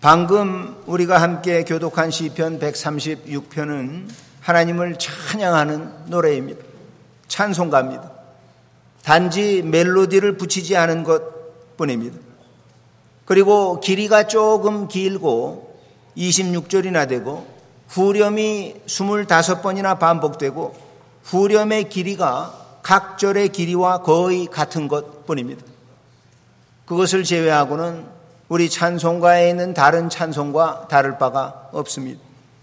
방금 우리가 함께 교독한 시편 136편은 하나님을 찬양하는 노래입니다. 찬송가입니다. 단지 멜로디를 붙이지 않은 것 뿐입니다. 그리고 길이가 조금 길고 26절이나 되고 후렴이 25번이나 반복되고 후렴의 길이가 각 절의 길이와 거의 같은 것 뿐입니다. 그것을 제외하고는 우리 찬송가에 있는 다른 찬송과 다를 바가 없습니다.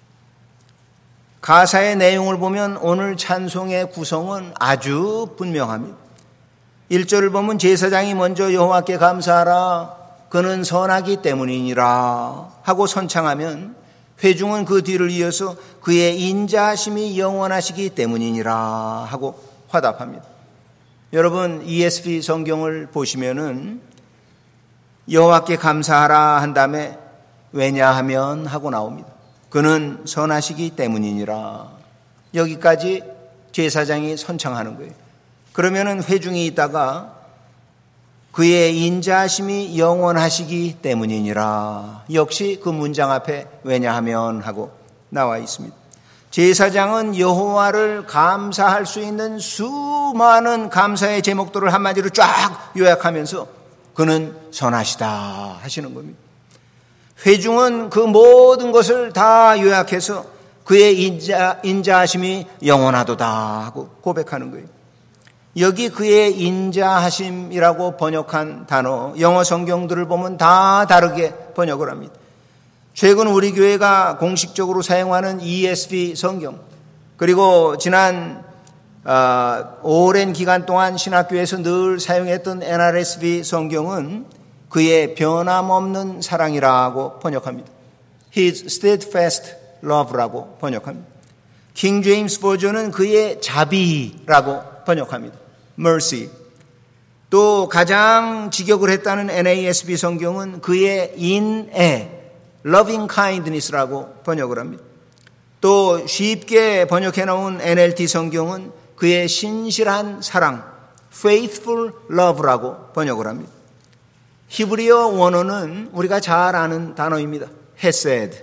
가사의 내용을 보면 오늘 찬송의 구성은 아주 분명합니다. 1절을 보면 제사장이 먼저 여호와께 감사하라 그는 선하기 때문이니라 하고 선창하면 회중은 그 뒤를 이어서 그의 인자하심이 영원하시기 때문이니라 하고 화답합니다. 여러분 ESV 성경을 보시면은 여호와께 감사하라 한 다음에 왜냐하면 하고 나옵니다. 그는 선하시기 때문이니라. 여기까지 제사장이 선창하는 거예요. 그러면은 회중이 있다가 그의 인자하심이 영원하시기 때문이니라. 역시 그 문장 앞에 왜냐하면 하고 나와 있습니다. 제사장은 여호와를 감사할 수 있는 수많은 감사의 제목들을 한마디로 쫙 요약하면서 그는 선하시다 하시는 겁니다. 회중은 그 모든 것을 다 요약해서 그의 인자하심이 영원하도다 하고 고백하는 거예요. 여기 그의 인자하심이라고 번역한 단어, 영어 성경들을 보면 다 다르게 번역을 합니다. 최근 우리 교회가 공식적으로 사용하는 ESV 성경, 그리고 지난 오랜 기간 동안 신학교에서 늘 사용했던 NRSV 성경은 그의 변함없는 사랑이라고 번역합니다. His steadfast love라고 번역합니다. 킹 제임스 버전은 그의 자비라고 번역합니다. mercy. 또 가장 직역을 했다는 NASB 성경은 그의 인애 loving kindness라고 번역을 합니다. 또 쉽게 번역해 놓은 NLT 성경은 그의 신실한 사랑 faithful love라고 번역을 합니다. 히브리어 원어는 우리가 잘 아는 단어입니다. 헤세드.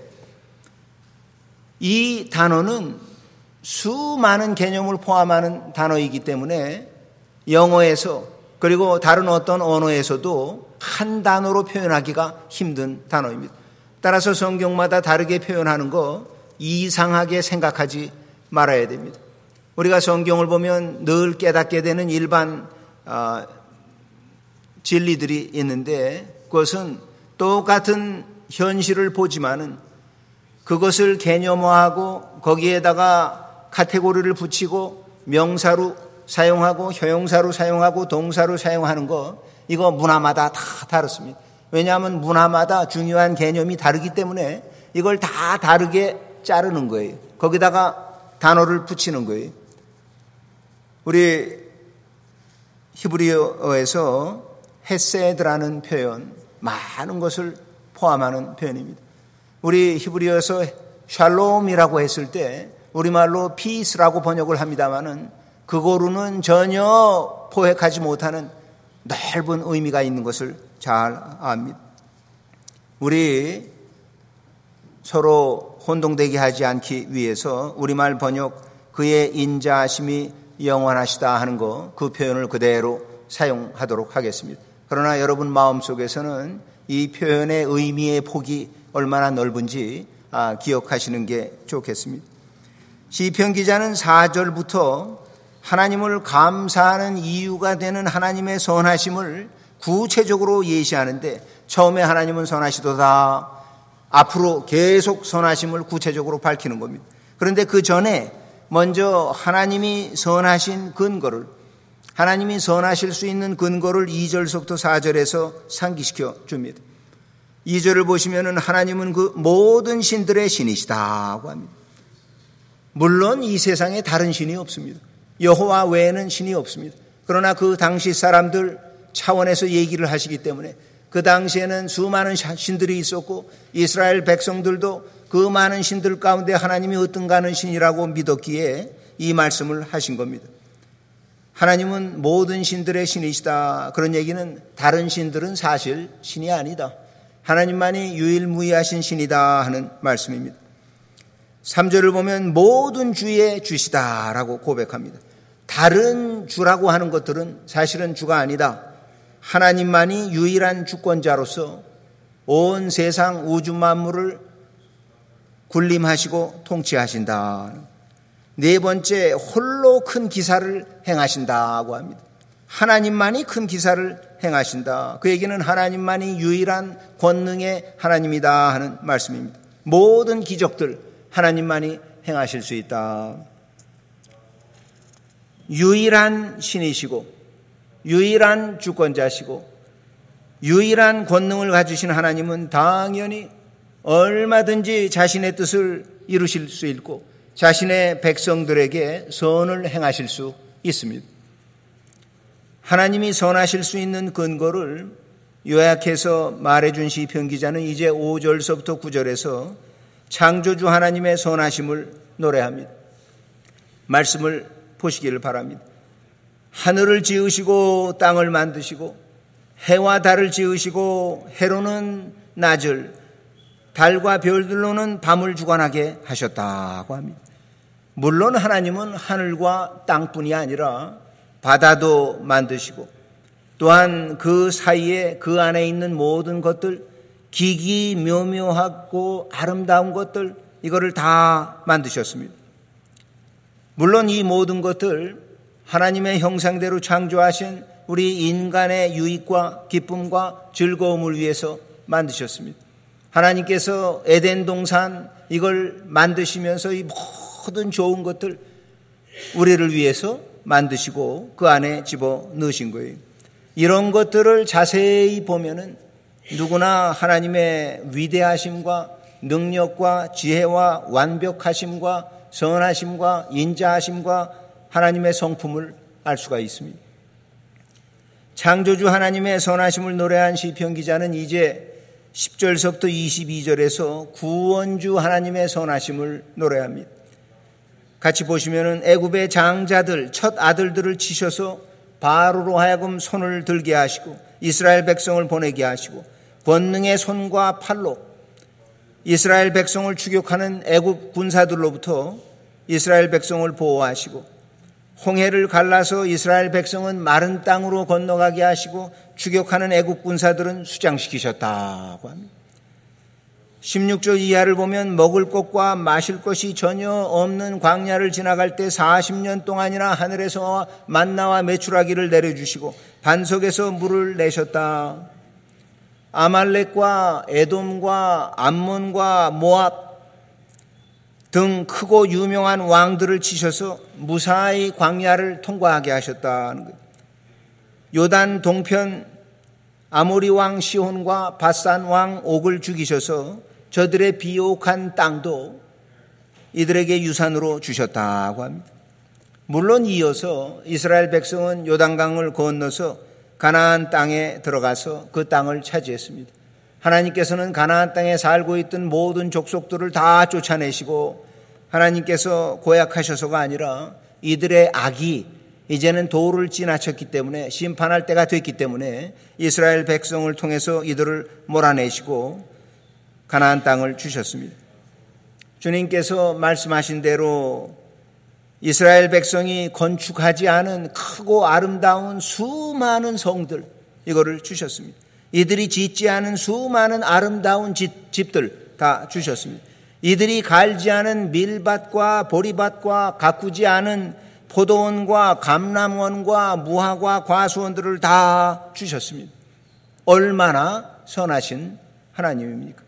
이 단어는 수많은 개념을 포함하는 단어이기 때문에 영어에서 그리고 다른 어떤 언어에서도 한 단어로 표현하기가 힘든 단어입니다. 따라서 성경마다 다르게 표현하는 거 이상하게 생각하지 말아야 됩니다. 우리가 성경을 보면 늘 깨닫게 되는 일반 진리들이 있는데 그것은 똑같은 현실을 보지만은 그것을 개념화하고 거기에다가 카테고리를 붙이고 명사로 사용하고 형용사로 사용하고 동사로 사용하는 거 이거 문화마다 다 다릅니다. 왜냐하면 문화마다 중요한 개념이 다르기 때문에 이걸 다 다르게 자르는 거예요. 거기다가 단어를 붙이는 거예요. 우리 히브리어에서 헤세드라는 표현 많은 것을 포함하는 표현입니다. 우리 히브리어에서 샬롬이라고 했을 때 우리말로 피스라고 번역을 합니다마는 그거로는 전혀 포획하지 못하는 넓은 의미가 있는 것을 잘 압니다. 우리 서로 혼동되게 하지 않기 위해서 우리말 번역 그의 인자하심이 영원하시다 하는 거 그 표현을 그대로 사용하도록 하겠습니다. 그러나 여러분 마음속에서는 이 표현의 의미의 폭이 얼마나 넓은지 기억하시는 게 좋겠습니다. 시편 기자는 4절부터 하나님을 감사하는 이유가 되는 하나님의 선하심을 구체적으로 예시하는데 처음에 하나님은 선하시도다. 앞으로 계속 선하심을 구체적으로 밝히는 겁니다. 그런데 그 전에 먼저 하나님이 선하신 근거를 하나님이 선하실 수 있는 근거를 2절부터 4절에서 상기시켜 줍니다. 2절을 보시면은 하나님은 그 모든 신들의 신이시다고 합니다. 물론 이 세상에 다른 신이 없습니다. 여호와 외에는 신이 없습니다. 그러나 그 당시 사람들 차원에서 얘기를 하시기 때문에 그 당시에는 수많은 신들이 있었고 이스라엘 백성들도 그 많은 신들 가운데 하나님이 어떤가 하는 신이라고 믿었기에 이 말씀을 하신 겁니다. 하나님은 모든 신들의 신이시다. 그런 얘기는 다른 신들은 사실 신이 아니다. 하나님만이 유일무이하신 신이다 하는 말씀입니다. 3절을 보면 모든 주의 주시다라고 고백합니다. 다른 주라고 하는 것들은 사실은 주가 아니다. 하나님만이 유일한 주권자로서 온 세상 우주 만물을 군림하시고 통치하신다. 네 번째, 홀로 큰 기사를 행하신다고 합니다. 하나님만이 큰 기사를 행하신다. 그 얘기는 하나님만이 유일한 권능의 하나님이다 하는 말씀입니다. 모든 기적들 하나님만이 행하실 수 있다. 유일한 신이시고 유일한 주권자시고 유일한 권능을 가지신 하나님은 당연히 얼마든지 자신의 뜻을 이루실 수 있고 자신의 백성들에게 선을 행하실 수 있습니다. 하나님이 선하실 수 있는 근거를 요약해서 말해준 시편 기자는 이제 5절서부터 9절에서 창조주 하나님의 선하심을 노래합니다. 말씀을 보시기를 바랍니다. 하늘을 지으시고 땅을 만드시고 해와 달을 지으시고 해로는 낮을 달과 별들로는 밤을 주관하게 하셨다고 합니다. 물론 하나님은 하늘과 땅뿐이 아니라 바다도 만드시고 또한 그 사이에 그 안에 있는 모든 것들 기기묘묘하고 아름다운 것들 이거를 다 만드셨습니다. 물론 이 모든 것들 하나님의 형상대로 창조하신 우리 인간의 유익과 기쁨과 즐거움을 위해서 만드셨습니다. 하나님께서 에덴 동산 이걸 만드시면서 이 모든 좋은 것들 우리를 위해서 만드시고 그 안에 집어넣으신 거예요. 이런 것들을 자세히 보면은 누구나 하나님의 위대하심과 능력과 지혜와 완벽하심과 선하심과 인자하심과 하나님의 성품을 알 수가 있습니다. 창조주 하나님의 선하심을 노래한 시편 기자는 이제 10절서부터 22절에서 구원주 하나님의 선하심을 노래합니다. 같이 보시면은 애굽의 장자들 첫 아들들을 치셔서 바로로 하여금 손을 들게 하시고 이스라엘 백성을 보내게 하시고 권능의 손과 팔로 이스라엘 백성을 추격하는 애굽 군사들로부터 이스라엘 백성을 보호하시고 홍해를 갈라서 이스라엘 백성은 마른 땅으로 건너가게 하시고 추격하는 애굽 군사들은 수장시키셨다고 합니다. 16절 이하를 보면 먹을 것과 마실 것이 전혀 없는 광야를 지나갈 때 40년 동안이나 하늘에서 만나와 메추라기를 내려주시고 반석에서 물을 내셨다. 아말렉과 에돔과 암몬과 모압 등 크고 유명한 왕들을 치셔서 무사히 광야를 통과하게 하셨다는 거예요. 요단 동편 아모리 왕 시혼과 바산 왕 옥을 죽이셔서 저들의 비옥한 땅도 이들에게 유산으로 주셨다고 합니다. 물론 이어서 이스라엘 백성은 요단강을 건너서 가나안 땅에 들어가서 그 땅을 차지했습니다. 하나님께서는 가나안 땅에 살고 있던 모든 족속들을 다 쫓아내시고 하나님께서 고약하셔서가 아니라 이들의 악이 이제는 도를 지나쳤기 때문에 심판할 때가 됐기 때문에 이스라엘 백성을 통해서 이들을 몰아내시고 가나안 땅을 주셨습니다. 주님께서 말씀하신 대로 이스라엘 백성이 건축하지 않은 크고 아름다운 수많은 성들 이거를 주셨습니다. 이들이 짓지 않은 수많은 아름다운 집들 다 주셨습니다. 이들이 갈지 않은 밀밭과 보리밭과 가꾸지 않은 포도원과 감람원과 무화과 과수원들을 다 주셨습니다. 얼마나 선하신 하나님입니까?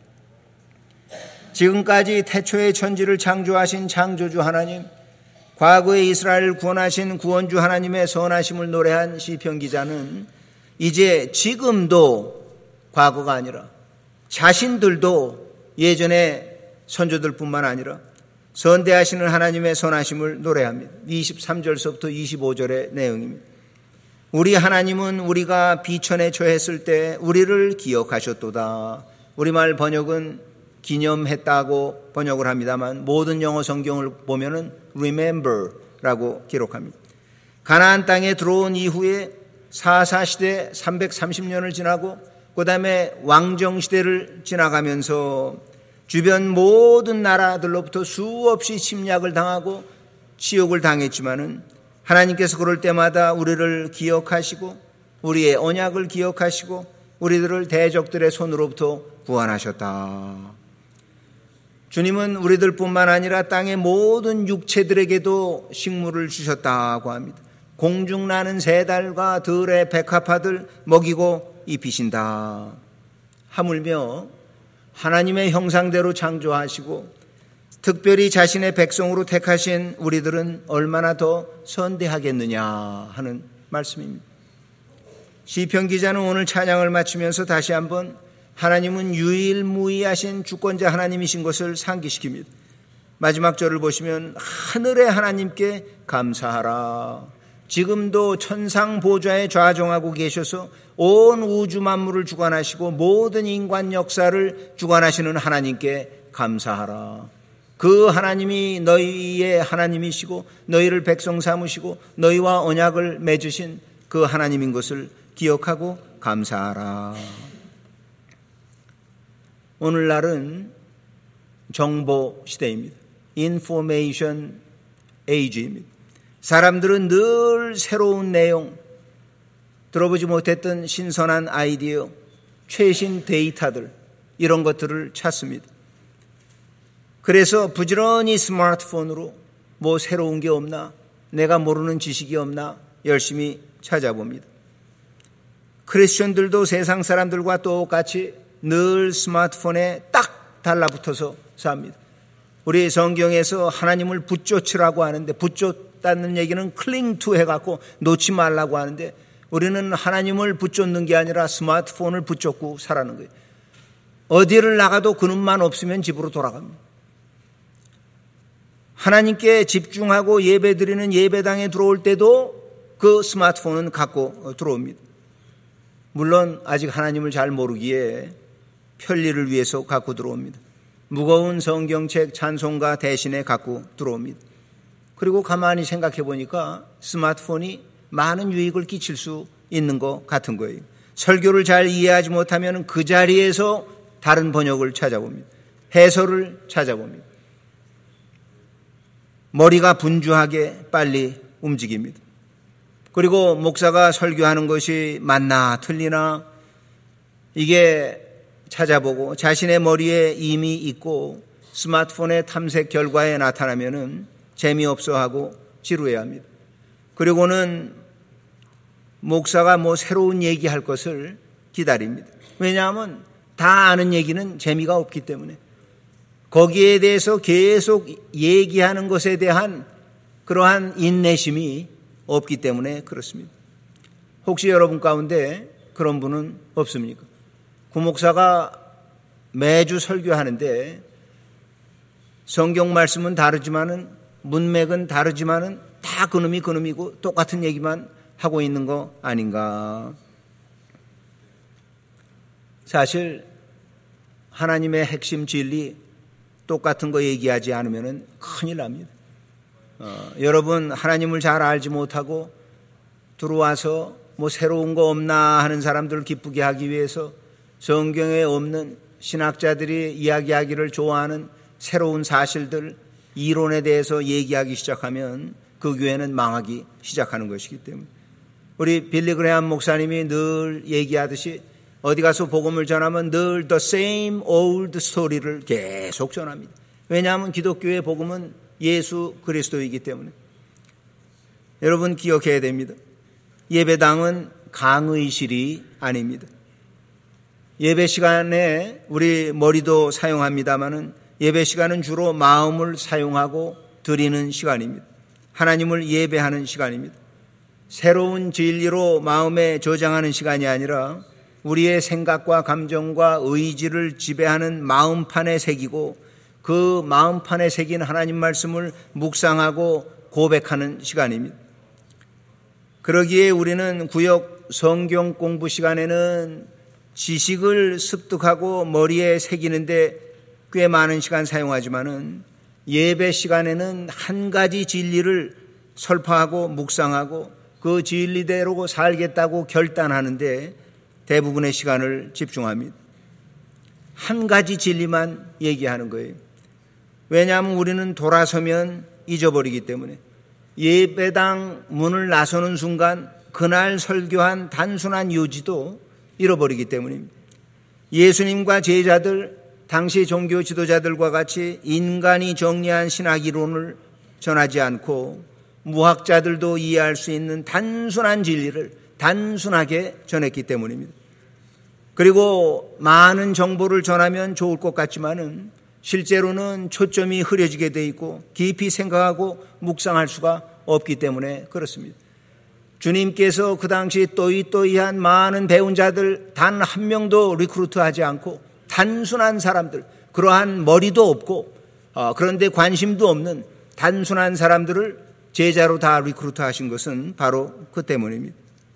지금까지 태초의 천지를 창조하신 창조주 하나님, 과거에 이스라엘을 구원하신 구원주 하나님의 선하심을 노래한 시편 기자는 이제 지금도 과거가 아니라 자신들도 예전에 선조들뿐만 아니라 선대하시는 하나님의 선하심을 노래합니다. 23절서부터 25절의 내용입니다. 우리 하나님은 우리가 비천에 처했을 때 우리를 기억하셨도다. 우리말 번역은 기념했다고 번역을 합니다만 모든 영어 성경을 보면은 remember라고 기록합니다. 가나안 땅에 들어온 이후에 사사시대 330년을 지나고 그 다음에 왕정시대를 지나가면서 주변 모든 나라들로부터 수없이 침략을 당하고 치욕을 당했지만은 하나님께서 그럴 때마다 우리를 기억하시고 우리의 언약을 기억하시고 우리들을 대적들의 손으로부터 구원하셨다. 주님은 우리들뿐만 아니라 땅의 모든 육체들에게도 식물을 주셨다고 합니다. 공중 나는 새달과 들의 백합화들 먹이고 입히신다. 하물며 하나님의 형상대로 창조하시고 특별히 자신의 백성으로 택하신 우리들은 얼마나 더 선대하겠느냐 하는 말씀입니다. 시편 기자는 오늘 찬양을 마치면서 다시 한번 하나님은 유일무이하신 주권자 하나님이신 것을 상기시킵니다. 마지막 절을 보시면 하늘의 하나님께 감사하라. 지금도 천상 보좌에 좌정하고 계셔서 온 우주 만물을 주관하시고 모든 인간 역사를 주관하시는 하나님께 감사하라. 그 하나님이 너희의 하나님이시고 너희를 백성 삼으시고 너희와 언약을 맺으신 그 하나님인 것을 기억하고 감사하라. 오늘날은 정보 시대입니다. 인포메이션 에이지입니다. 사람들은 늘 새로운 내용, 들어보지 못했던 신선한 아이디어, 최신 데이터들 이런 것들을 찾습니다. 그래서 부지런히 스마트폰으로 뭐 새로운 게 없나, 내가 모르는 지식이 없나 열심히 찾아봅니다. 크리스천들도 세상 사람들과 똑같이 늘 스마트폰에 딱 달라붙어서 삽니다. 우리 성경에서 하나님을 붙쫓으라고 하는데, 붙쫓다는 얘기는 클링 투 해갖고 놓지 말라고 하는데, 우리는 하나님을 붙쫓는 게 아니라 스마트폰을 붙잡고 살아는 거예요. 어디를 나가도 그놈만 없으면 집으로 돌아갑니다. 하나님께 집중하고 예배드리는 예배당에 들어올 때도 그 스마트폰은 갖고 들어옵니다. 물론 아직 하나님을 잘 모르기에 편리를 위해서 갖고 들어옵니다. 무거운 성경책 찬송가 대신에 갖고 들어옵니다. 그리고 가만히 생각해 보니까 스마트폰이 많은 유익을 끼칠 수 있는 것 같은 거예요. 설교를 잘 이해하지 못하면 그 자리에서 다른 번역을 찾아봅니다. 해설을 찾아봅니다. 머리가 분주하게 빨리 움직입니다. 그리고 목사가 설교하는 것이 맞나 틀리나 이게 찾아보고 자신의 머리에 이미 있고 스마트폰의 탐색 결과에 나타나면은 재미없어하고 지루해합니다. 그리고는 목사가 뭐 새로운 얘기할 것을 기다립니다. 왜냐하면 다 아는 얘기는 재미가 없기 때문에 거기에 대해서 계속 얘기하는 것에 대한 그러한 인내심이 없기 때문에 그렇습니다. 혹시 여러분 가운데 그런 분은 없습니까? 구목사가 매주 설교하는데 성경 말씀은 다르지만은 문맥은 다르지만은 다 그놈이 그놈이고 똑같은 얘기만 하고 있는 거 아닌가? 사실 하나님의 핵심 진리 똑같은 거 얘기하지 않으면 큰일 납니다. 여러분 하나님을 잘 알지 못하고 들어와서 뭐 새로운 거 없나 하는 사람들을 기쁘게 하기 위해서 성경에 없는 신학자들이 이야기하기를 좋아하는 새로운 사실들, 이론에 대해서 얘기하기 시작하면 그 교회는 망하기 시작하는 것이기 때문에 우리 빌리 그레함 목사님이 늘 얘기하듯이 어디 가서 복음을 전하면 늘 the same old story를 계속 전합니다. 왜냐하면 기독교의 복음은 예수 그리스도이기 때문에. 여러분 기억해야 됩니다. 예배당은 강의실이 아닙니다. 예배 시간에 우리 머리도 사용합니다마는 예배 시간은 주로 마음을 사용하고 드리는 시간입니다. 하나님을 예배하는 시간입니다. 새로운 진리로 마음에 저장하는 시간이 아니라 우리의 생각과 감정과 의지를 지배하는 마음판에 새기고 그 마음판에 새긴 하나님 말씀을 묵상하고 고백하는 시간입니다. 그러기에 우리는 구역 성경 공부 시간에는 지식을 습득하고 머리에 새기는데 꽤 많은 시간 사용하지만은 예배 시간에는 한 가지 진리를 설파하고 묵상하고 그 진리대로 살겠다고 결단하는데 대부분의 시간을 집중합니다. 한 가지 진리만 얘기하는 거예요. 왜냐하면 우리는 돌아서면 잊어버리기 때문에 예배당 문을 나서는 순간 그날 설교한 단순한 요지도 잃어버리기 때문입니다. 예수님과 제자들, 당시 종교 지도자들과 같이 인간이 정리한 신학 이론을 전하지 않고 무학자들도 이해할 수 있는 단순한 진리를 단순하게 전했기 때문입니다. 그리고 많은 정보를 전하면 좋을 것 같지만은 실제로는 초점이 흐려지게 돼 있고 깊이 생각하고 묵상할 수가 없기 때문에 그렇습니다. 주님께서 그 당시 또이또이한 많은 배운 자들 단 한 명도 리크루트하지 않고 단순한 사람들, 그러한 머리도 없고 그런데 관심도 없는 단순한 사람들을 제자로 다 리크루트하신 것은 바로 그 때문입니다.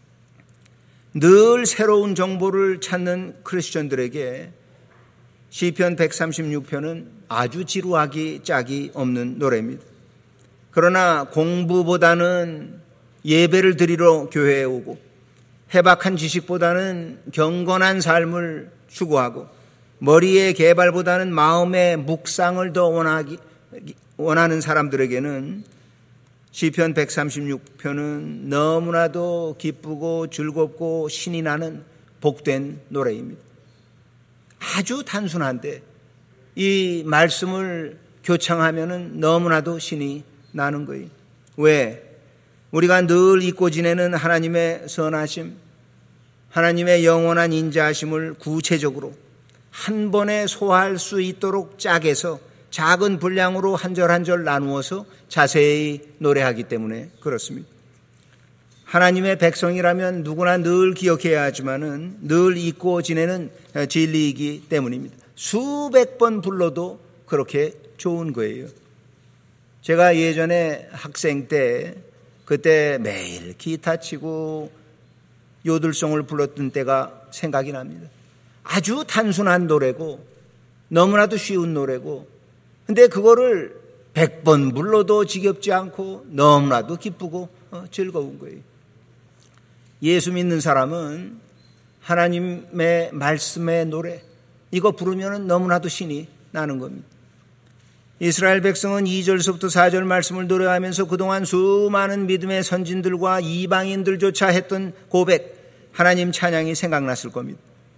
늘 새로운 정보를 찾는 크리스천들에게 시편 136편은 아주 지루하기 짝이 없는 노래입니다. 그러나 공부보다는 예배를 드리러 교회에 오고 해박한 지식보다는 경건한 삶을 추구하고 머리의 개발보다는 마음의 묵상을 더 원하는 사람들에게는 시편 136편은 너무나도 기쁘고 즐겁고 신이 나는 복된 노래입니다. 아주 단순한데 이 말씀을 교창하면은 너무나도 신이 나는 거예요. 왜? 우리가 늘 잊고 지내는 하나님의 선하심, 하나님의 영원한 인자하심을 구체적으로 한 번에 소화할 수 있도록 짝에서 작은 분량으로 한 절 한 절 나누어서 자세히 노래하기 때문에 그렇습니다. 하나님의 백성이라면 누구나 늘 기억해야 하지만은 늘 잊고 지내는 진리이기 때문입니다. 수백 번 불러도 그렇게 좋은 거예요. 제가 예전에 학생 때 그때 매일 기타 치고 요들송을 불렀던 때가 생각이 납니다. 아주 단순한 노래고 너무나도 쉬운 노래고 근데 그거를 100번 불러도 지겹지 않고 너무나도 기쁘고 즐거운 거예요. 예수 믿는 사람은 하나님의 말씀의 노래 이거 부르면 너무나도 신이 나는 겁니다. 이스라엘 백성은 2절서부터 4절 말씀을 노래하면서 그동안 수많은 믿음의 선진들과 이방인들조차 했던 고백, 하나님 찬양이 생각났을 겁니다.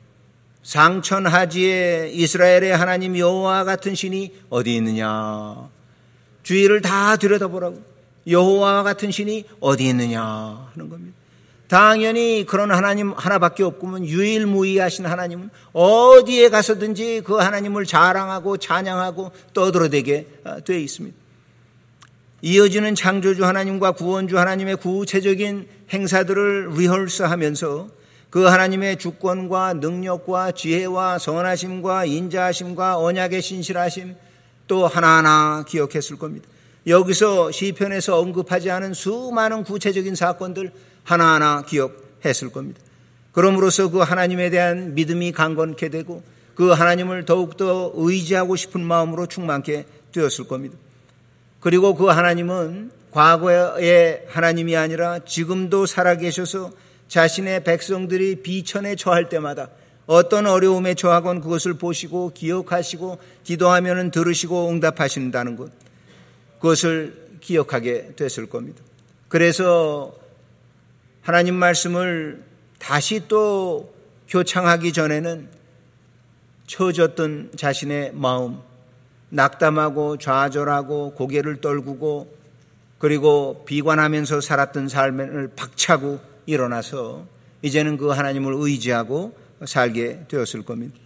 상천하지에 이스라엘의 하나님 여호와 같은 신이 어디 있느냐. 주위를 다 들여다보라고. 여호와 같은 신이 어디 있느냐 하는 겁니다. 당연히 그런 하나님 하나밖에 없구면 유일무이하신 하나님은 어디에 가서든지 그 하나님을 자랑하고 찬양하고 떠들어대게 되어 있습니다. 이어지는 창조주 하나님과 구원주 하나님의 구체적인 행사들을 리허설하면서 그 하나님의 주권과 능력과 지혜와 선하심과 인자하심과 언약의 신실하심 또 하나하나 기억했을 겁니다. 여기서 시편에서 언급하지 않은 수많은 구체적인 사건들 하나하나 기억했을 겁니다. 그럼으로써 그 하나님에 대한 믿음이 강건케 되고 그 하나님을 더욱더 의지하고 싶은 마음으로 충만케 되었을 겁니다. 그리고 그 하나님은 과거의 하나님이 아니라 지금도 살아계셔서 자신의 백성들이 비천에 처할 때마다 어떤 어려움에 처하건 그것을 보시고 기억하시고 기도하면 들으시고 응답하신다는 것, 그것을 기억하게 됐을 겁니다. 그래서 하나님 말씀을 다시 또 교창하기 전에는 처졌던 자신의 마음, 낙담하고 좌절하고 고개를 떨구고 그리고 비관하면서 살았던 삶을 박차고 일어나서 이제는 그 하나님을 의지하고 살게 되었을 겁니다.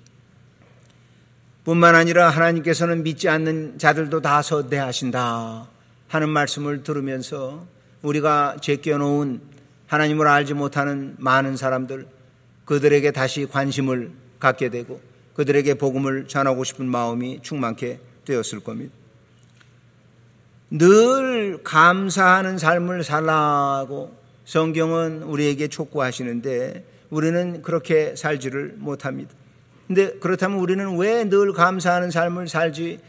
뿐만 아니라 하나님께서는 믿지 않는 자들도 다 선대하신다 하는 말씀을 들으면서 우리가 제껴놓은 하나님을 알지 못하는 많은 사람들, 그들에게 다시 관심을 갖게 되고 그들에게 복음을 전하고 싶은 마음이 충만케 되었을 겁니다. 늘 감사하는 삶을 살라고 성경은 우리에게 촉구하시는데 우리는 그렇게 살지를 못합니다. 근데 그렇다면 우리는 왜 늘 감사하는 삶을 살지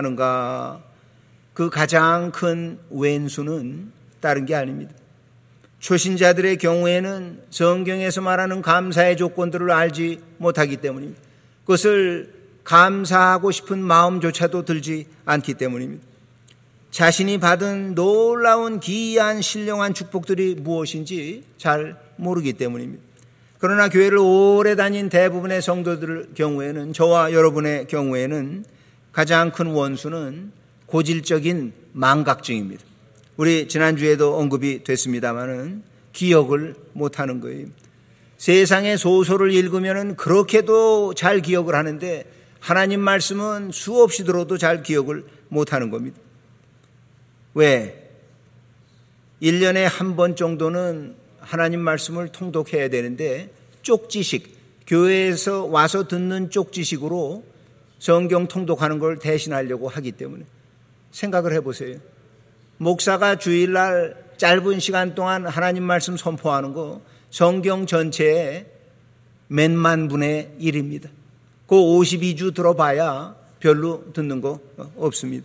못하는가? 그 가장 큰 왼수는 다른 게 아닙니다. 초신자들의 경우에는 성경에서 말하는 감사의 조건들을 알지 못하기 때문입니다. 그것을 감사하고 싶은 마음조차도 들지 않기 때문입니다. 자신이 받은 놀라운 기이한 신령한 축복들이 무엇인지 잘 모르기 때문입니다. 그러나 교회를 오래 다닌 대부분의 성도들 경우에는, 저와 여러분의 경우에는 가장 큰 원수는 고질적인 망각증입니다. 우리 지난주에도 언급이 됐습니다마는 기억을 못하는 거예요. 세상의 소설을 읽으면 그렇게도 잘 기억을 하는데 하나님 말씀은 수없이 들어도 잘 기억을 못하는 겁니다. 왜? 1년에 한 번 정도는 하나님 말씀을 통독해야 되는데 쪽지식, 교회에서 와서 듣는 쪽지식으로 성경 통독하는 걸 대신하려고 하기 때문에 생각을 해보세요. 목사가 주일날 짧은 시간 동안 하나님 말씀 선포하는 거 성경 전체의 몇만 분의 1입니다. 그 52주 들어봐야 별로 듣는 거 없습니다.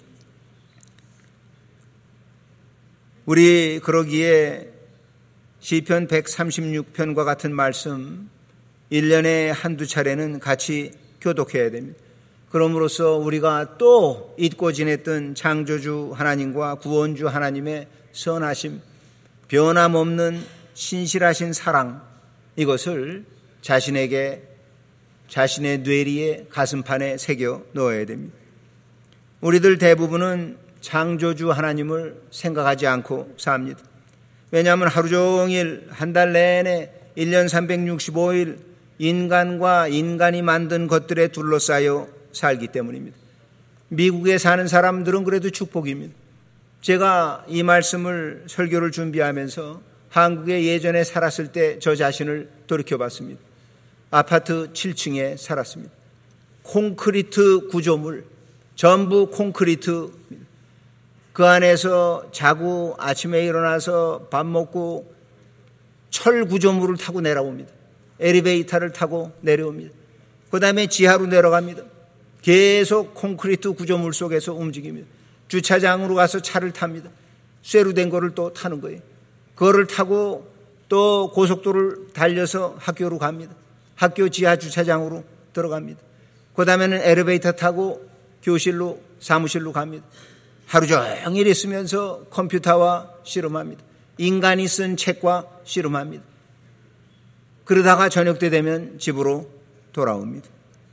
우리 그러기에 시편 136편과 같은 말씀 1년에 한두 차례는 같이 교독해야 됩니다. 그럼으로써 우리가 또 잊고 지냈던 창조주 하나님과 구원주 하나님의 선하심, 변함없는 신실하신 사랑, 이것을 자신에게, 자신의 뇌리에, 가슴판에 새겨 넣어야 됩니다. 우리들 대부분은 창조주 하나님을 생각하지 않고 삽니다. 왜냐하면 하루 종일 한 달 내내 1년 365일 인간과 인간이 만든 것들에 둘러싸여 살기 때문입니다. 미국에 사는 사람들은 그래도 축복입니다. 제가 이 말씀을 설교를 준비하면서 한국에 예전에 살았을 때 저 자신을 돌이켜봤습니다. 아파트 7층에 살았습니다. 콘크리트 구조물, 전부 콘크리트. 그 안에서 자고 아침에 일어나서 밥 먹고 철 구조물을 타고 내려옵니다. 엘리베이터를 타고 내려옵니다. 그 다음에 지하로 내려갑니다. 계속 콘크리트 구조물 속에서 움직입니다. 주차장으로 가서 차를 탑니다. 쇠로 된 거를 또 타는 거예요. 그거를 타고 또 고속도로를 달려서 학교로 갑니다. 학교 지하 주차장으로 들어갑니다. 그 다음에는 엘리베이터 타고 교실로, 사무실로 갑니다. 하루 종일 있으면서 컴퓨터와 씨름합니다. 인간이 쓴 책과 씨름합니다. 그러다가 저녁 때 되면 집으로 돌아옵니다.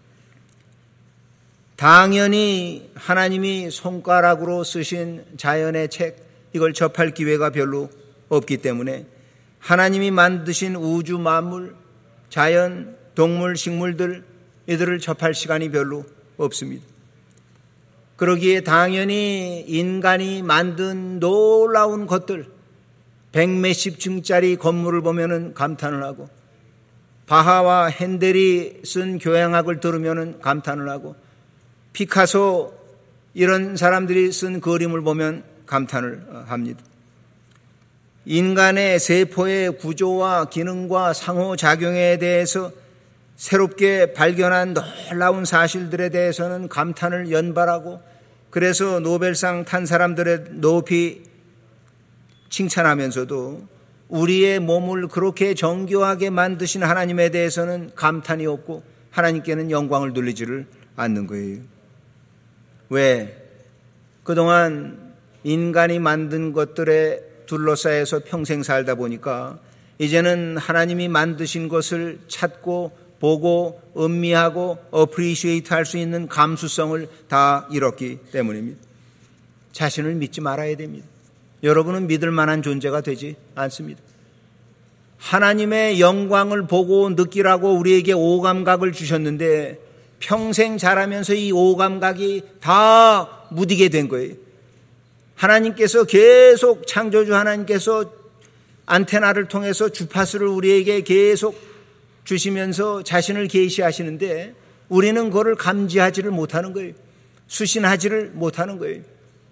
당연히 하나님이 손가락으로 쓰신 자연의 책, 이걸 접할 기회가 별로 없기 때문에 하나님이 만드신 우주 만물, 자연, 동물, 식물들, 이들을 접할 시간이 별로 없습니다. 그러기에 당연히 인간이 만든 놀라운 것들, 100몇십 층짜리 건물을 보면은 감탄을 하고, 바하와 핸델이 쓴 교양학을 들으면은 감탄을 하고, 피카소 이런 사람들이 쓴 그림을 보면 감탄을 합니다. 인간의 세포의 구조와 기능과 상호작용에 대해서 새롭게 발견한 놀라운 사실들에 대해서는 감탄을 연발하고, 그래서 노벨상 탄 사람들의 높이 칭찬하면서도 우리의 몸을 그렇게 정교하게 만드신 하나님에 대해서는 감탄이 없고 하나님께는 영광을 돌리지를 않는 거예요. 왜? 그동안 인간이 만든 것들에 둘러싸여서 평생 살다 보니까 이제는 하나님이 만드신 것을 찾고 보고 음미하고 어프리시에이트 할 수 있는 감수성을 다 잃었기 때문입니다. 자신을 믿지 말아야 됩니다. 여러분은 믿을 만한 존재가 되지 않습니다. 하나님의 영광을 보고 느끼라고 우리에게 오감각을 주셨는데 평생 자라면서 이 오감각이 다 무디게 된 거예요. 하나님께서 계속, 창조주 하나님께서 안테나를 통해서 주파수를 우리에게 계속 주시면서 자신을 계시하시는데 우리는 그걸 감지하지를 못하는 거예요. 수신하지를 못하는 거예요.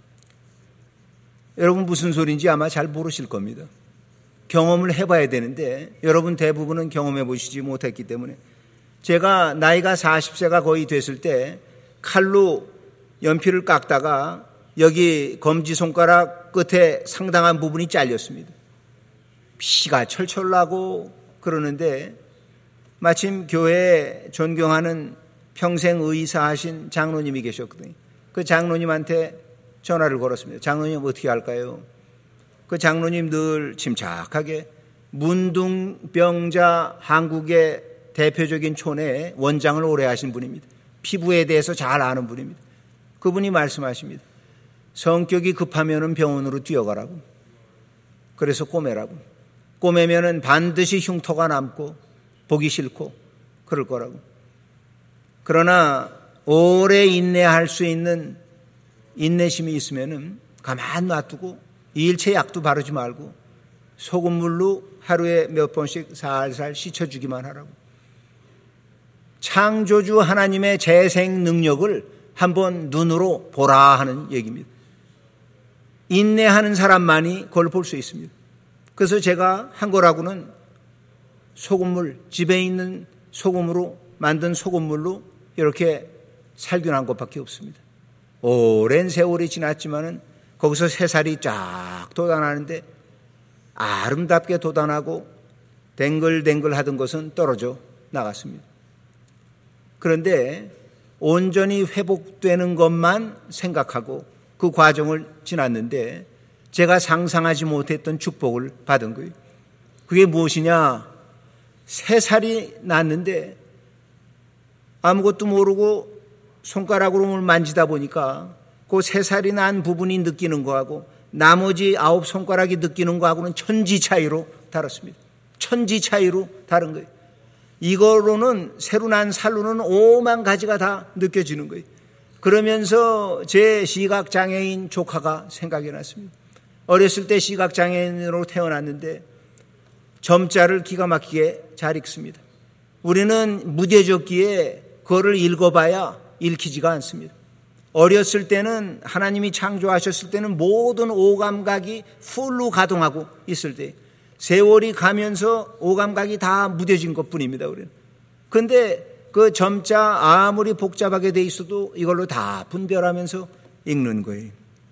여러분 무슨 소리인지 아마 잘 모르실 겁니다. 경험을 해봐야 되는데 여러분 대부분은 경험해 보시지 못했기 때문에, 제가 나이가 40세가 거의 됐을 때 칼로 연필을 깎다가 여기 검지손가락 끝에 상당한 부분이 잘렸습니다. 피가 철철 나고 그러는데 마침 교회에 존경하는 평생 의사하신 장로님이 계셨거든요. 그 장로님한테 전화를 걸었습니다. 장로님 어떻게 할까요? 그 장로님 늘 침착하게 문둥병자 한국의 대표적인 촌에 원장을 오래 하신 분입니다. 피부에 대해서 잘 아는 분입니다. 그분이 말씀하십니다. 성격이 급하면 병원으로 뛰어가라고. 그래서 꼬매라고. 꼬매면 반드시 흉터가 남고 보기 싫고 그럴 거라고. 그러나 오래 인내할 수 있는 인내심이 있으면 가만 놔두고 일체 약도 바르지 말고 소금물로 하루에 몇 번씩 살살 씻어주기만 하라고. 창조주 하나님의 재생 능력을 한번 눈으로 보라 하는 얘기입니다. 인내하는 사람만이 그걸 볼 수 있습니다. 그래서 제가 한 거라고는 소금물, 집에 있는 소금으로 만든 소금물로 이렇게 살균한 것밖에 없습니다. 오랜 세월이 지났지만은 거기서 새살이 쫙 돋아나는데 아름답게 돋아나고 댕글댕글 하던 것은 떨어져 나갔습니다. 그런데 온전히 회복되는 것만 생각하고 그 과정을 지났는데 제가 상상하지 못했던 축복을 받은 거예요. 그게 무엇이냐? 새살이 났는데 아무것도 모르고 손가락으로 뭘 만지다 보니까 그 새살이 난 부분이 느끼는 거하고 나머지 9 손가락이 느끼는 거하고는 천지 차이로 다릅니다. 천지 차이로 다른 거예요. 이거로는 새로 난 살로는 5만 가지가 다 느껴지는 거예요. 그러면서 제 시각장애인 조카가 생각이 났습니다. 어렸을 때 시각장애인으로 태어났는데 점자를 기가 막히게 잘 읽습니다. 우리는 무뎌졌기에 그거를 읽어봐야 읽히지가 않습니다. 어렸을 때는 하나님이 창조하셨을 때는 모든 오감각이 풀로 가동하고 있을 때 세월이 가면서 오감각이 다 무뎌진 것뿐입니다. 우리는. 그런데 그 점자 아무리 복잡하게 돼 있어도 이걸로 다 분별하면서 읽는 거예요.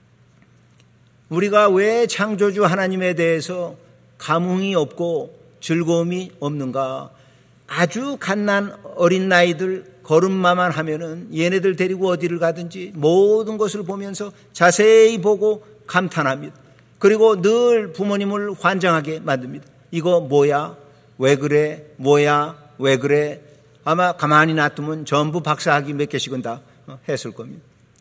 우리가 왜 창조주 하나님에 대해서 감흥이 없고 즐거움이 없는가? 아주 갓난 어린 나이들 걸음마만 하면은 얘네들 데리고 어디를 가든지 모든 것을 보면서 자세히 보고 감탄합니다. 그리고 늘 부모님을 환장하게 만듭니다. 이거 뭐야? 왜 그래? 뭐야? 왜 그래? 아마 가만히 놔두면 전부 박사학위 몇 개씩은 다 했을 겁니다.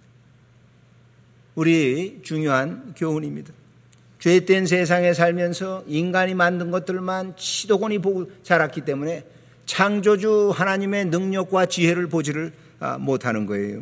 우리 중요한 교훈입니다. 죄된 세상에 살면서 인간이 만든 것들만 치도곤이 보고 자랐기 때문에 창조주 하나님의 능력과 지혜를 보지를 못하는 거예요.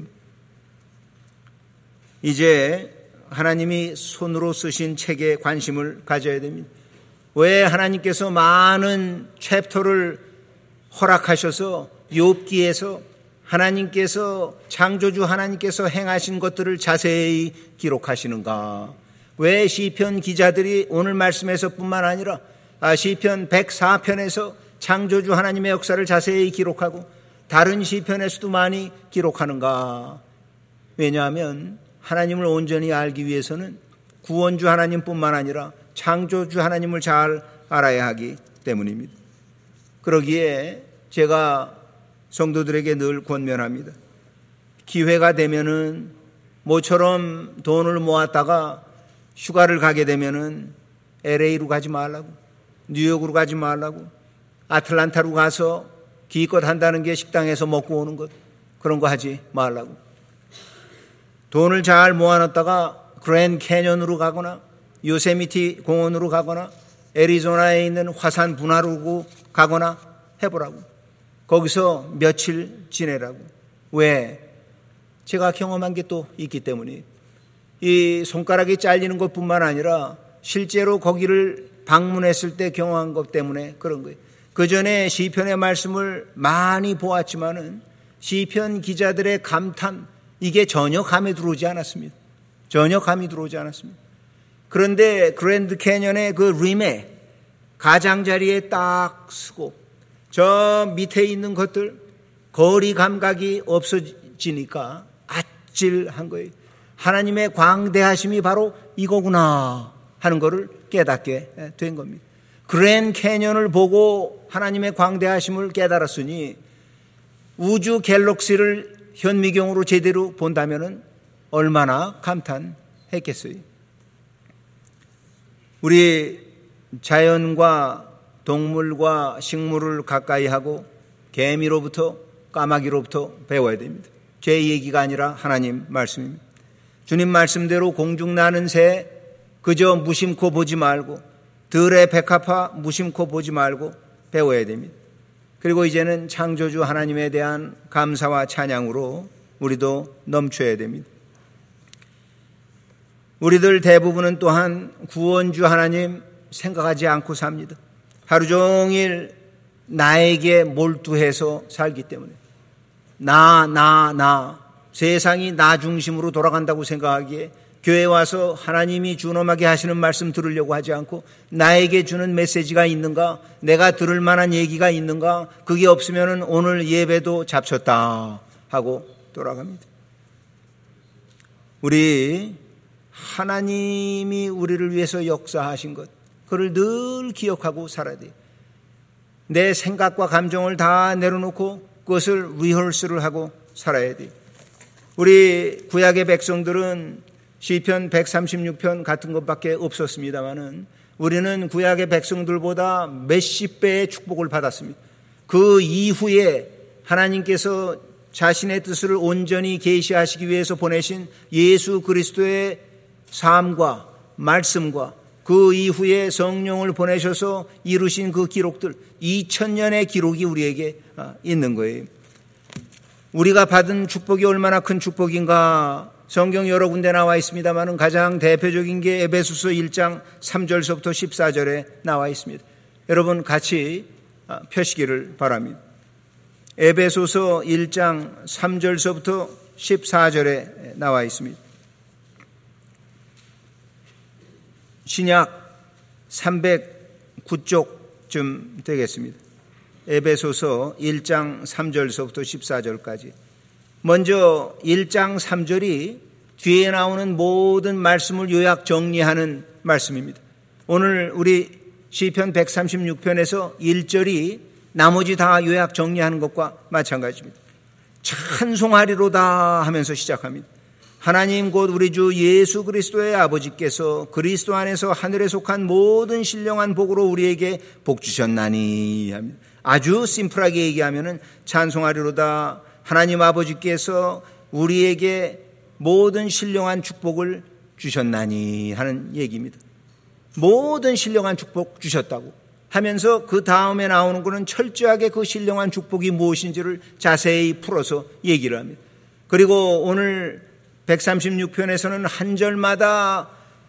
이제 하나님이 손으로 쓰신 책에 관심을 가져야 됩니다. 왜 하나님께서 많은 챕터를 허락하셔서 욥기에서 하나님께서 창조주 하나님께서 행하신 것들을 자세히 기록하시는가? 왜 시편 기자들이 오늘 말씀에서뿐만 아니라 시편 104편에서 창조주 하나님의 역사를 자세히 기록하고 다른 시편에서도 많이 기록하는가? 왜냐하면 하나님을 온전히 알기 위해서는 구원주 하나님뿐만 아니라 창조주 하나님을 잘 알아야 하기 때문입니다. 그러기에 제가 성도들에게 늘 권면합니다. 기회가 되면은 모처럼 돈을 모았다가 휴가를 가게 되면은 LA로 가지 말라고, 뉴욕으로 가지 말라고, 아틀란타로 가서 기껏 한다는 게 식당에서 먹고 오는 것, 그런 거 하지 말라고. 돈을 잘 모아놨다가 그랜드 캐년으로 가거나 요세미티 공원으로 가거나 애리조나에 있는 화산 분화로 가거나 해보라고. 거기서 며칠 지내라고. 왜? 제가 경험한 게 또 있기 때문에 이 손가락이 잘리는 것뿐만 아니라 실제로 거기를 방문했을 때 경험한 것 때문에 그런 거예요. 그 전에 시편의 말씀을 많이 보았지만은 시편 기자들의 감탄, 이게 전혀 감에 들어오지 않았습니다. 전혀 감이 들어오지 않았습니다. 그런데 그랜드 캐년의 그 림에 가장자리에 딱 서고 저 밑에 있는 것들 거리 감각이 없어지니까 아찔한 거예요. 하나님의 광대하심이 바로 이거구나 하는 것을 깨닫게 된 겁니다. 그랜 캐년을 보고 하나님의 광대하심을 깨달았으니 우주 갤럭시를 현미경으로 제대로 본다면 얼마나 감탄했겠어요. 우리 자연과 동물과 식물을 가까이 하고 개미로부터 까마귀로부터 배워야 됩니다. 제 얘기가 아니라 하나님 말씀입니다. 주님 말씀대로 공중 나는 새 그저 무심코 보지 말고 들의 백합화 무심코 보지 말고 배워야 됩니다. 그리고 이제는 창조주 하나님에 대한 감사와 찬양으로 우리도 넘쳐야 됩니다. 우리들 대부분은 또한 구원주 하나님 생각하지 않고 삽니다. 하루 종일 나에게 몰두해서 살기 때문에 나 세상이 나 중심으로 돌아간다고 생각하기에 교회 와서 하나님이 준엄하게 하시는 말씀 들으려고 하지 않고 나에게 주는 메시지가 있는가, 내가 들을 만한 얘기가 있는가, 그게 없으면 오늘 예배도 잡쳤다 하고 돌아갑니다. 우리 하나님이 우리를 위해서 역사하신 것, 그걸 늘 기억하고 살아야 돼요. 내 생각과 감정을 다 내려놓고 그것을 리허설을 하고 살아야 돼요. 우리 구약의 백성들은 시편 136편 같은 것밖에 없었습니다마는 우리는 구약의 백성들보다 몇십 배의 축복을 받았습니다. 그 이후에 하나님께서 자신의 뜻을 온전히 계시하시기 위해서 보내신 예수 그리스도의 삶과 말씀과 그 이후에 성령을 보내셔서 이루신 그 기록들 2000년의 기록이 우리에게 있는 거예요. 우리가 받은 축복이 얼마나 큰 축복인가 성경 여러 군데 나와 있습니다만 가장 대표적인 게 에베소서 1장 3절서부터 14절에 나와 있습니다. 여러분 같이 펴시기를 바랍니다. 에베소서 1장 3절서부터 14절에 나와 있습니다. 신약 309쪽쯤 되겠습니다. 에베소서 1장 3절서부터 14절까지. 먼저 1장 3절이 뒤에 나오는 모든 말씀을 요약 정리하는 말씀입니다. 오늘 우리 시편 136편에서 1절이 나머지 다 요약 정리하는 것과 마찬가지입니다. 찬송하리로다 하면서 시작합니다. 하나님 곧 우리 주 예수 그리스도의 아버지께서 그리스도 안에서 하늘에 속한 모든 신령한 복으로 우리에게 복 주셨나니 합니다. 아주 심플하게 얘기하면은 찬송하리로다 하나님 아버지께서 우리에게 모든 신령한 축복을 주셨나니 하는 얘기입니다. 모든 신령한 축복 주셨다고 하면서 그 다음에 나오는 것은 철저하게 그 신령한 축복이 무엇인지를 자세히 풀어서 얘기를 합니다. 그리고 오늘 136편에서는 한 절마다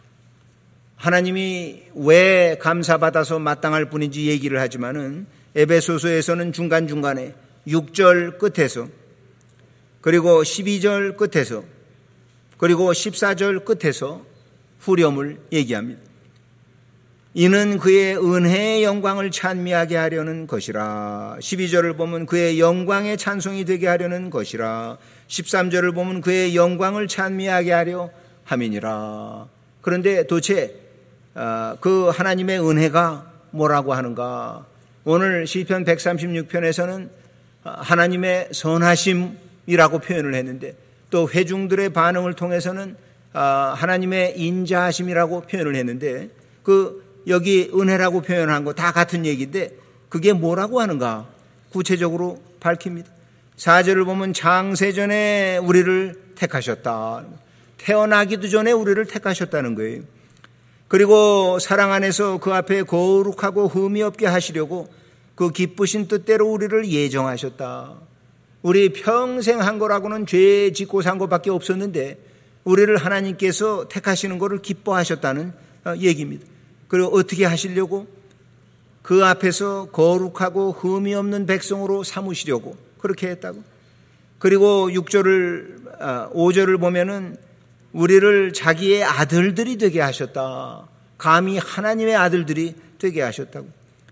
하나님이 왜 감사받아서 마땅할 뿐인지 얘기를 하지만은 에베소서에서는 중간중간에 6절 끝에서 그리고 12절 끝에서 그리고 14절 끝에서 후렴을 얘기합니다. 이는 그의 은혜의 영광을 찬미하게 하려는 것이라. 12절을 보면 그의 영광의 찬송이 되게 하려는 것이라. 13절을 보면 그의 영광을 찬미하게 하려 함이니라. 그런데 도대체 그 하나님의 은혜가 뭐라고 하는가? 오늘 시편 136편에서는 하나님의 선하심이라고 표현을 했는데 또 회중들의 반응을 통해서는 하나님의 인자하심이라고 표현을 했는데 여기 은혜라고 표현한 거 다 같은 얘기인데 그게 뭐라고 하는가 구체적으로 밝힙니다. 4절을 보면 장세전에 우리를 택하셨다. 태어나기도 전에 우리를 택하셨다는 거예요. 그리고 사랑 안에서 그 앞에 거룩하고 흠이 없게 하시려고 그 기쁘신 뜻대로 우리를 예정하셨다. 우리 평생 한 거라고는 죄 짓고 산 것밖에 없었는데 우리를 하나님께서 택하시는 것을 기뻐하셨다는 얘기입니다. 그리고 어떻게 하시려고? 그 앞에서 거룩하고 흠이 없는 백성으로 삼으시려고 그렇게 했다고. 그리고 5절을 보면은 우리를 자기의 아들들이 되게 하셨다. 감히 하나님의 아들들이 되게 하셨다고.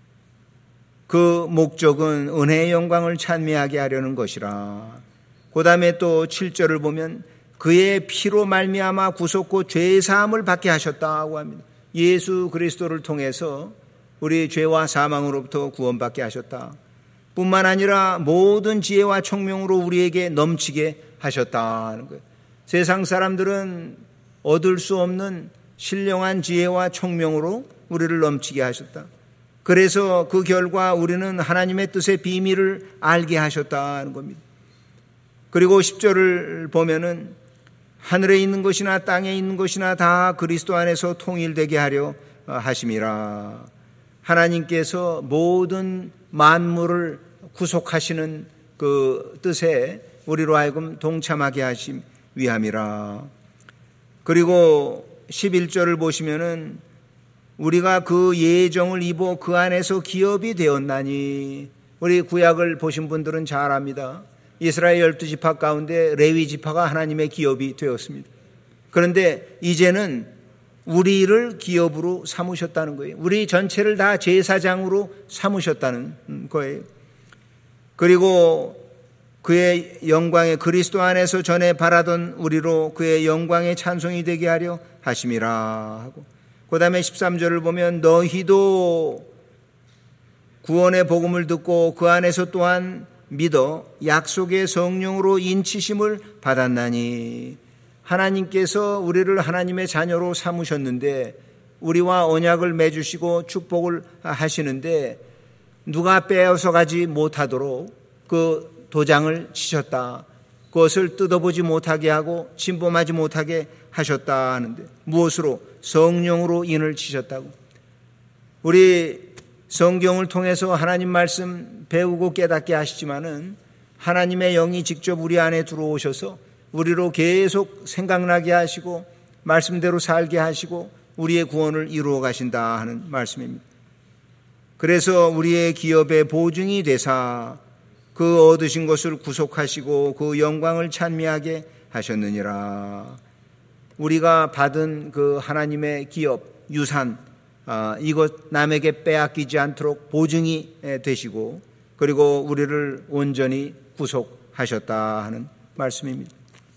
그 목적은 은혜의 영광을 찬미하게 하려는 것이라. 그 다음에 또 7절을 보면 그의 피로 말미암아 구속고 죄사함을 받게 하셨다고 합니다. 예수 그리스도를 통해서 우리 죄와 사망으로부터 구원받게 하셨다. 뿐만 아니라 모든 지혜와 총명으로 우리에게 넘치게 하셨다는 거예요. 세상 사람들은 얻을 수 없는 신령한 지혜와 총명으로 우리를 넘치게 하셨다. 그래서 그 결과 우리는 하나님의 뜻의 비밀을 알게 하셨다는 겁니다. 그리고 10절을 보면은 하늘에 있는 것이나 땅에 있는 것이나 다 그리스도 안에서 통일되게 하려 하심이라. 하나님께서 모든 만물을 구속하시는 그 뜻에 우리로 하여금 동참하게 하심 위함이라. 그리고 11절을 보시면은 우리가 그 예정을 입어 그 안에서 기업이 되었나니, 우리 구약을 보신 분들은 잘 압니다. 이스라엘 12지파 가운데 레위 지파가 하나님의 기업이 되었습니다. 그런데 이제는 우리를 기업으로 삼으셨다는 거예요. 우리 전체를 다 제사장으로 삼으셨다는 거예요. 그리고 그의 영광의 그리스도 안에서 전에 바라던 우리로 그의 영광의 찬송이 되게 하려 하심이라 하고, 그 다음에 13절을 보면 너희도 구원의 복음을 듣고 그 안에서 또한 믿어 약속의 성령으로 인치심을 받았나니. 하나님께서 우리를 하나님의 자녀로 삼으셨는데, 우리와 언약을 맺으시고 축복을 하시는데 누가 빼앗아 가지 못하도록 그 도장을 치셨다. 그것을 뜯어보지 못하게 하고 침범하지 못하게 하셨다 하는데, 무엇으로? 성령으로 인을 치셨다고. 우리 성경을 통해서 하나님 말씀 배우고 깨닫게 하시지만은 하나님의 영이 직접 우리 안에 들어오셔서 우리로 계속 생각나게 하시고 말씀대로 살게 하시고 우리의 구원을 이루어 가신다 하는 말씀입니다. 그래서 우리의 기업의 보증이 되사 그 얻으신 것을 구속하시고 그 영광을 찬미하게 하셨느니라. 우리가 받은 그 하나님의 기업, 유산, 이것 남에게 빼앗기지 않도록 보증이 되시고, 그리고 우리를 온전히 구속하셨다 하는 말씀입니다.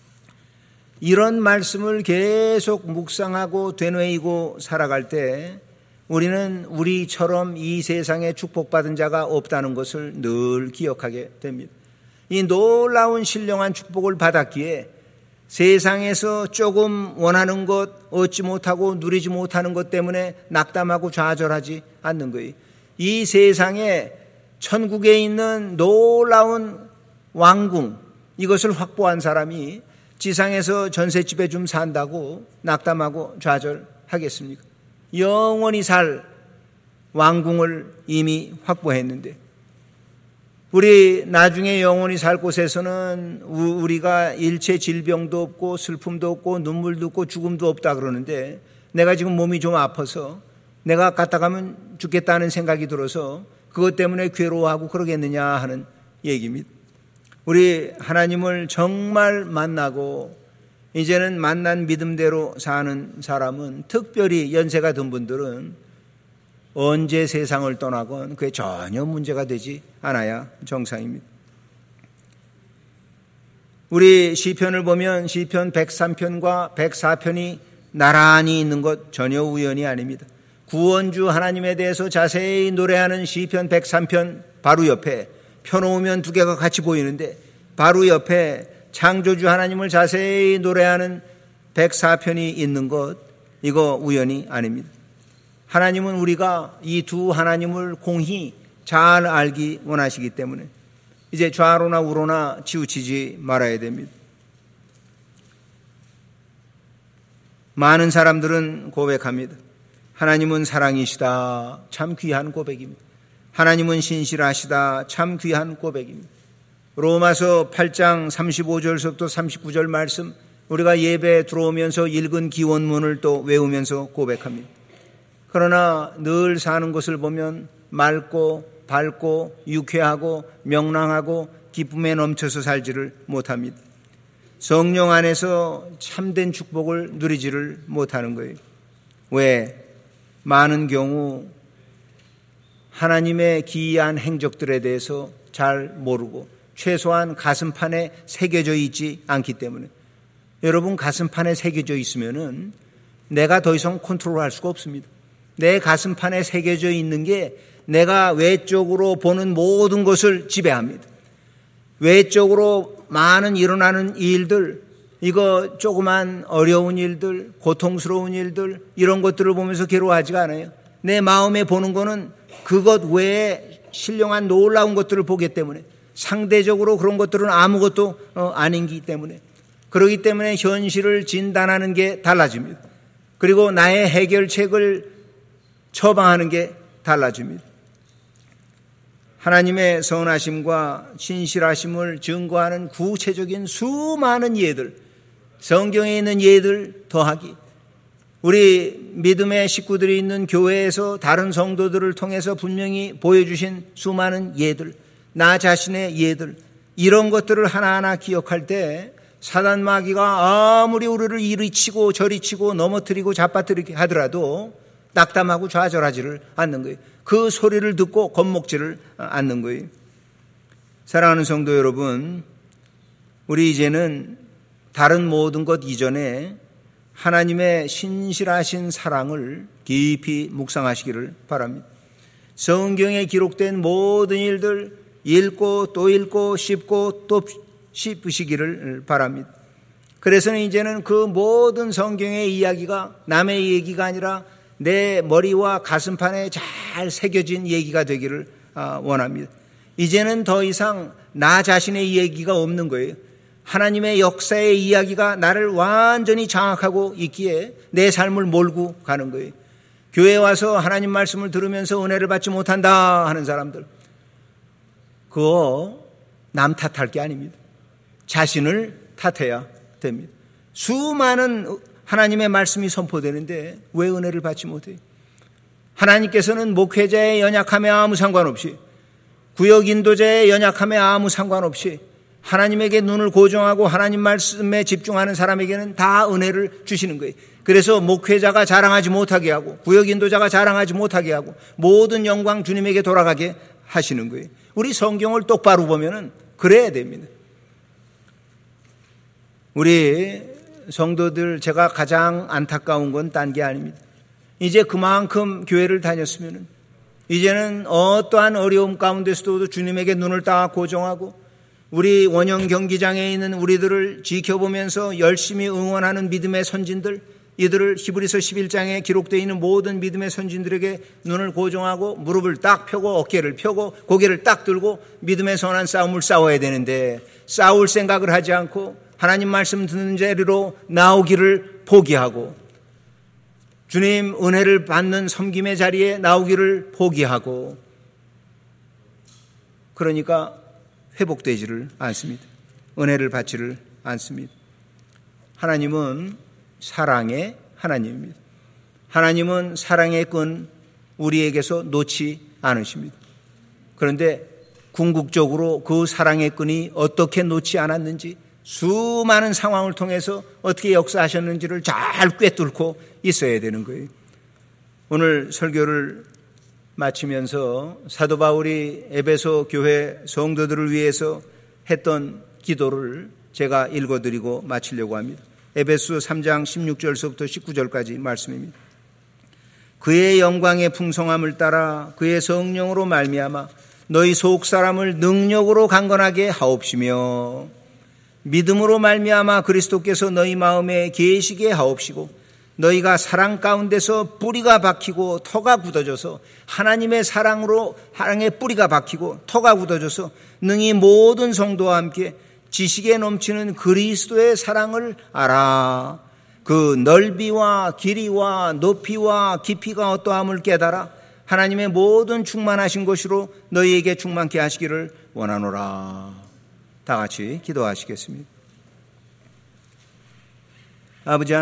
이런 말씀을 계속 묵상하고 되뇌이고 살아갈 때 우리는 우리처럼 이 세상에 축복받은 자가 없다는 것을 늘 기억하게 됩니다. 이 놀라운 신령한 축복을 받았기에 세상에서 조금 원하는 것 얻지 못하고 누리지 못하는 것 때문에 낙담하고 좌절하지 않는 거예요. 이 세상에 천국에 있는 놀라운 왕궁, 이것을 확보한 사람이 지상에서 전셋집에 좀 산다고 낙담하고 좌절하겠습니까? 영원히 살 왕궁을 이미 확보했는데, 우리 나중에 영원히 살 곳에서는 우리가 일체 질병도 없고 슬픔도 없고 눈물도 없고 죽음도 없다 그러는데, 내가 지금 몸이 좀 아파서 내가 갔다 가면 죽겠다는 생각이 들어서 그것 때문에 괴로워하고 그러겠느냐 하는 얘기입니다. 우리 하나님을 정말 만나고 이제는 만난 믿음대로 사는 사람은, 특별히 연세가 든 분들은 언제 세상을 떠나건 그게 전혀 문제가 되지 않아야 정상입니다. 우리 시편을 보면 시편 103편과 104편이 나란히 있는 것 전혀 우연이 아닙니다. 구원주 하나님에 대해서 자세히 노래하는 시편 103편 바로 옆에, 펴놓으면 두 개가 같이 보이는데 바로 옆에 창조주 하나님을 자세히 노래하는 104편이 있는 것, 이거 우연이 아닙니다. 하나님은 우리가 이 두 하나님을 공히 잘 알기 원하시기 때문에 이제 좌로나 우로나 치우치지 말아야 됩니다. 많은 사람들은 고백합니다. 하나님은 사랑이시다. 참 귀한 고백입니다. 하나님은 신실하시다. 참 귀한 고백입니다. 로마서 8장 35절부터 39절 말씀, 우리가 예배에 들어오면서 읽은 기원문을 또 외우면서 고백합니다. 그러나 늘 사는 것을 보면 맑고 밝고 유쾌하고 명랑하고 기쁨에 넘쳐서 살지를 못합니다. 성령 안에서 참된 축복을 누리지를 못하는 거예요. 왜? 많은 경우 하나님의 기이한 행적들에 대해서 잘 모르고 최소한 가슴판에 새겨져 있지 않기 때문에. 여러분, 가슴판에 새겨져 있으면은 내가 더 이상 컨트롤할 수가 없습니다. 내 가슴판에 새겨져 있는 게 내가 외적으로 보는 모든 것을 지배합니다. 외적으로 많은 일어나는 일들, 이거 조그만 어려운 일들, 고통스러운 일들, 이런 것들을 보면서 괴로워하지가 않아요. 내 마음에 보는 거는 그것 외에 신령한 놀라운 것들을 보기 때문에, 상대적으로 그런 것들은 아무것도 아닌기 때문에, 그렇기 때문에 현실을 진단하는 게 달라집니다. 그리고 나의 해결책을 처방하는 게 달라집니다. 하나님의 선하심과 신실하심을 증거하는 구체적인 수많은 예들, 성경에 있는 예들 더하기, 우리 믿음의 식구들이 있는 교회에서 다른 성도들을 통해서 분명히 보여주신 수많은 예들, 나 자신의 예들, 이런 것들을 하나하나 기억할 때 사단 마귀가 아무리 우리를 이리 치고 저리 치고 넘어뜨리고 잡아뜨리게 하더라도 낙담하고 좌절하지를 않는 거예요. 그 소리를 듣고 겁먹지를 않는 거예요. 사랑하는 성도 여러분, 우리 이제는 다른 모든 것 이전에 하나님의 신실하신 사랑을 깊이 묵상하시기를 바랍니다. 성경에 기록된 모든 일들 읽고 또 읽고 씹고 또 씹으시기를 바랍니다. 그래서는 이제는 그 모든 성경의 이야기가 남의 얘기가 아니라 내 머리와 가슴판에 잘 새겨진 얘기가 되기를 원합니다. 이제는 더 이상 나 자신의 얘기가 없는 거예요. 하나님의 역사의 이야기가 나를 완전히 장악하고 있기에 내 삶을 몰고 가는 거예요. 교회에 와서 하나님 말씀을 들으면서 은혜를 받지 못한다 하는 사람들, 그거 남 탓할 게 아닙니다. 자신을 탓해야 됩니다. 수많은 하나님의 말씀이 선포되는데 왜 은혜를 받지 못해요? 하나님께서는 목회자의 연약함에 아무 상관없이, 구역 인도자의 연약함에 아무 상관없이 하나님에게 눈을 고정하고 하나님 말씀에 집중하는 사람에게는 다 은혜를 주시는 거예요. 그래서 목회자가 자랑하지 못하게 하고 구역 인도자가 자랑하지 못하게 하고 모든 영광 주님에게 돌아가게 하시는 거예요. 우리 성경을 똑바로 보면은 그래야 됩니다. 우리 성도들, 제가 가장 안타까운 건 딴 게 아닙니다. 이제 그만큼 교회를 다녔으면은 이제는 어떠한 어려움 가운데서도 주님에게 눈을 딱 고정하고 우리 원형 경기장에 있는 우리들을 지켜보면서 열심히 응원하는 믿음의 선진들, 이들을 히브리서 11장에 기록되어 있는 모든 믿음의 선진들에게 눈을 고정하고 무릎을 딱 펴고 어깨를 펴고 고개를 딱 들고 믿음의 선한 싸움을 싸워야 되는데, 싸울 생각을 하지 않고 하나님 말씀 듣는 자리로 나오기를 포기하고 주님 은혜를 받는 섬김의 자리에 나오기를 포기하고, 그러니까 회복되지를 않습니다. 은혜를 받지를 않습니다. 하나님은 사랑의 하나님입니다. 하나님은 사랑의 끈 우리에게서 놓지 않으십니다. 그런데 궁극적으로 그 사랑의 끈이 어떻게 놓지 않았는지, 수많은 상황을 통해서 어떻게 역사하셨는지를 잘 꿰뚫고 있어야 되는 거예요. 오늘 설교를 마치면서 사도 바울이 에베소 교회 성도들을 위해서 했던 기도를 제가 읽어드리고 마치려고 합니다. 에베소 3장 16절서부터 19절까지 말씀입니다. 그의 영광의 풍성함을 따라 그의 성령으로 말미암아 너희 속사람을 능력으로 강건하게 하옵시며 믿음으로 말미암아 그리스도께서 너희 마음에 계시게 하옵시고 너희가 사랑 가운데서 뿌리가 박히고 터가 굳어져서 하나님의 사랑의 뿌리가 박히고 터가 굳어져서 능히 모든 성도와 함께 지식에 넘치는 그리스도의 사랑을 알아. 그 넓이와 길이와 높이와 깊이가 어떠함을 깨달아 하나님의 모든 충만하신 것으로 너희에게 충만케 하시기를 원하노라. 다 같이 기도하시겠습니다. 아버지